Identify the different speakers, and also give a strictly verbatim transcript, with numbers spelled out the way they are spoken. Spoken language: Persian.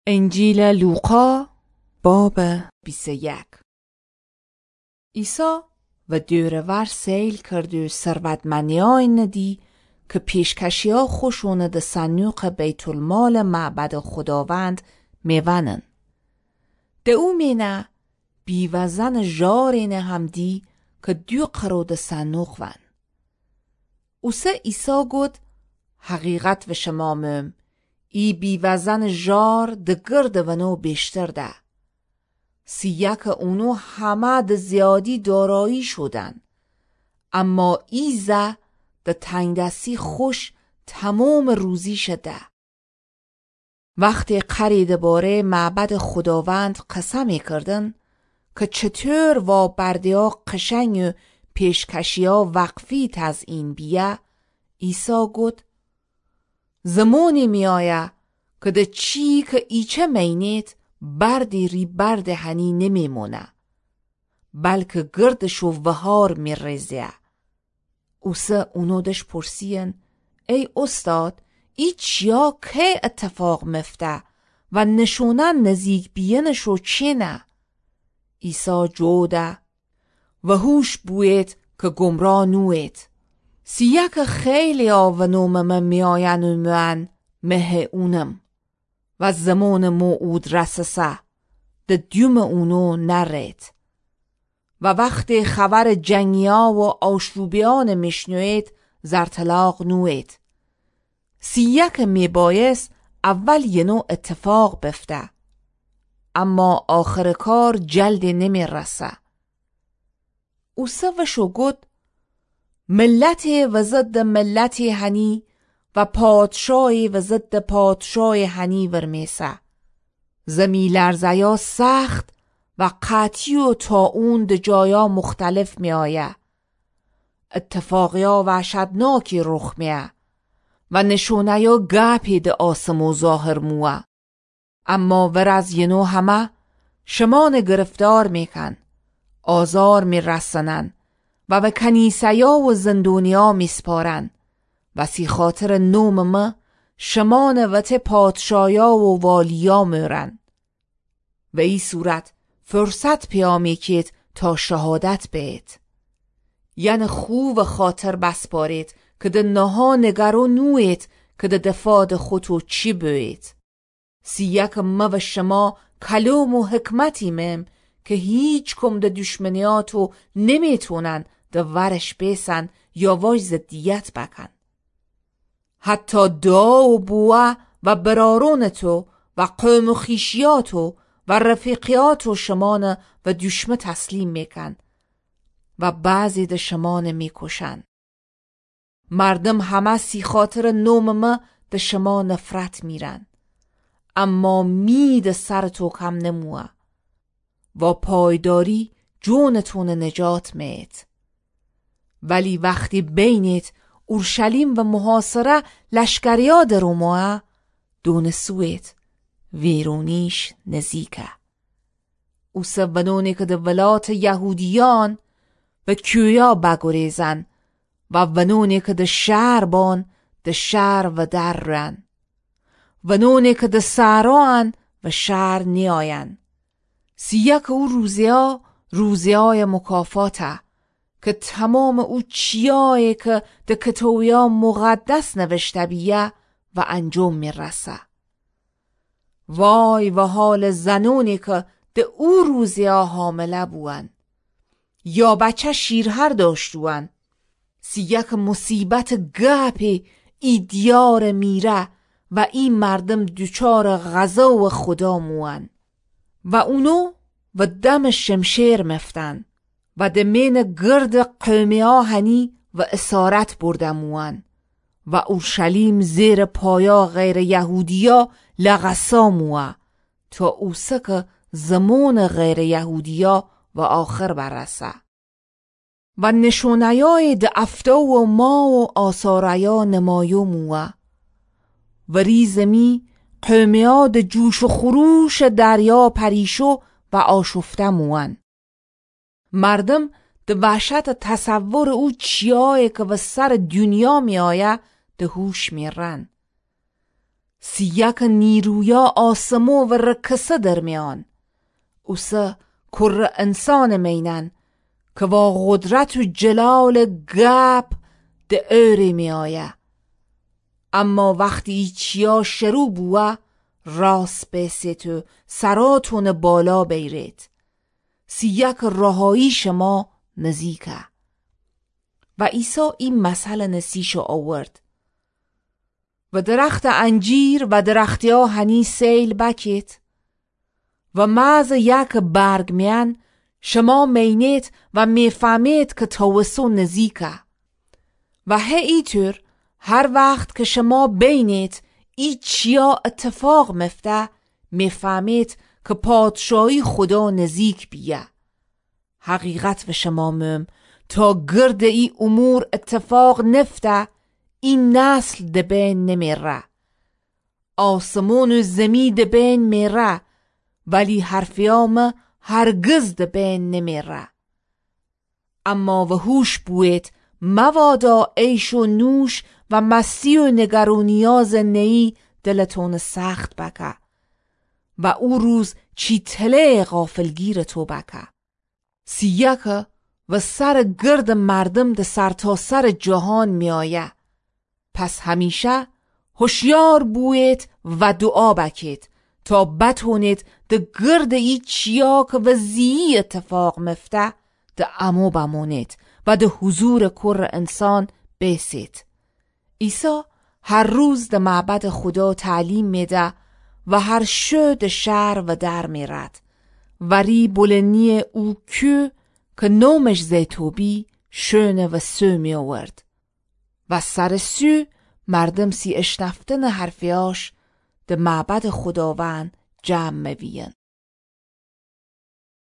Speaker 1: انجیل لوقا باب بیست و یک. عیسی و دورور سیل کرد و ثروتمندیای ندی که پیشکشیا خوشونه ده صندوق بیت المال معبد خداوند میونن. ده او مینه بیوزن جارینه هم دی که دو قرو ده صندوق ون. اوسه عیسی گود حقیقت و شما مم ای بیوزن جار ده گرد ونو بیشتر ده. سیک اونو همه ده زیادی دارایی شدن. اما ایزه ده تنگ دستی خوش تمام روزی شده. وقتی قریده باره معبد خداوند قسمی کردن که چطور و بردیا قشنگ و پیشکشیا وقفی تز این بیه، عیسی گود زمانی می آیه که ده چی که ایچه مینید بردی ری برد هنی نمی مونه بلکه گردشو وهار می ریزه. اوسه اونو دش پرسین ای استاد ای چیا که اتفاق مفته و نشونن نزیک بینشو چی نه؟ عیسی جوده و هوش بوید که گمراه نوید. سیک خیلی آونوم من می آین و من مه اونم و زمان موعود رسسه ده دیوم اونو نرید. و وقتی خبر جنگیا و آشوبیان میشنوید زرطلاق نوید. سیک می بایست اول ینو اتفاق بفته اما آخر کار جلد نمی رسه. اوسه وشو گود ملتی و ضد ملتی هنی و پادشاهی و ضد پادشاه هنی ورمیسه. زمی لرزیا سخت و قطعی و طاعون ده جایا مختلف می آیه. اتفاقیا وحشتناکی رخ میه و نشونه یا گپی ده آسمو ظاهر موه. اما ور از ینو همه شمان گرفتار میکن، آزار می رسنن و به کنیسیا و زندونیا می سپارن و سی خاطر نوم ما شمان وط پادشایا و والیا میرن. و ای صورت فرصت پیامی کید تا شهادت بید. یعنی خوب خاطر بسپارید که ده نها نگرو نوید که ده دفاع خودو چی بوید. سیک ما و شما کلوم و حکمتی مم که هیچ کم ده دشمنیاتو نمیتونن ده ورش بیسن یا واج زدیت بکن. حتی دا و بوه و برارونتو و قوم و خیشیاتو و رفیقیاتو شمانه و دشمه تسلیم میکن و بعضی ده شمانه میکشن. مردم همه سی خاطر نوم ما ده شما نفرت میرن اما می ده سرتو کم نموه و پایداری جونتون نجات مید. ولی وقتی بینید اورشلیم و محاصره لشکریا درو موه دون سوید ویرونیش نزیکه. او سونونی که ده ولات یهودیان و کیویا بگریزن و ونونی که ده شهر بان ده شهر و در رن ونونی که ده سران و شهر نیاین. سیک او روزیا روزیای مکافاته که تمام او چیایی که ده کتویا مقدس نوشته بیه و انجام می رسه. وای و حال زنونی که ده او روزیا حامله بوان یا بچه شیرهر داشتوان. سیک مصیبت گپی ای دیار میره و این مردم دوچار غذا و خدا موان و اونو و دم شمشیر مفتن و دمین گرد قومی آهنی و اسارت بردموان و اورشلیم زیر پایا غیر یهودیا لغسا موه تا اوسک زمان غیر یهودیا و آخر برسه. و نشونیای ده افتا و ما و آثاریا نمایو موه و ریزمی قومیا ده جوش و خروش دریا پریشو و آشفته موان. مردم ده وحشت تصور او چیایی که و سر دنیا می آیه ده هوش می رن. سیک نیرویا آسمو و رکسه درمیان اوسه کر انسان مینن که با قدرت و جلال گپ ده اوری می آیه. اما وقتی چیا شروع بوه راست بیست و سراتون بالا بیرید. سیک رهایی شما نزیکه. و عیسی این مسئله نسیشو آورد. و درخت انجیر و درختی ها هنی سیل بکید. و ماز یک برگ میان شما مینید و میفهمید که توسو نزیکه. و هیتر هر وقت که شما بینید ای چیا اتفاق مفته میفهمید که پادشاهی خدا نزیک بیه. حقیقت و شما مم تا گرد ای امور اتفاق نفته این نسل دبین نمیره. آسمون و زمین دبین میره ولی حرفیام هرگز دبین نمیره. اما و هوش بوید موادا ایش و نوش و مستی و نگرونیاز نئی دلتون سخت بکه و او روز چی تله غافلگیر تو بکه. سیکه و سر گرد مردم ده سر تا سر جهان می آیه. پس همیشه هوشیار بوید و دعا بکید تا بتونید ده گرد ای چیا که وزی اتفاق مفته ده امو بمونید و ده حضور کر انسان بیسید. عیسی هر روز ده معبد خدا تعلیم میده و هر شو ده شهر و در میرد. وری بلنی او که که نومش زیتوبی شونه و سو می آورد. و سر سو مردم سی اشنفتن حرفیاش ده معبد خداوند جمع میوین.